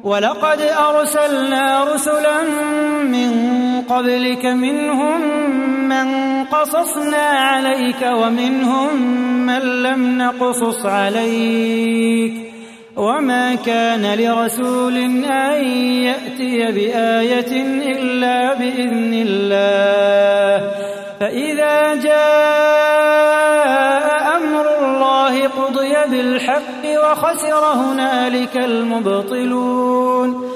ولقد أرسلنا رسلا من قبلك منهم من قصصنا عليك ومنهم من لم نقصص عليك وما كان لرسول أن يأتي بآية إلا بإذن الله فإذا جاء أمر الله قضي بالحق وخسر هنالك المبطلون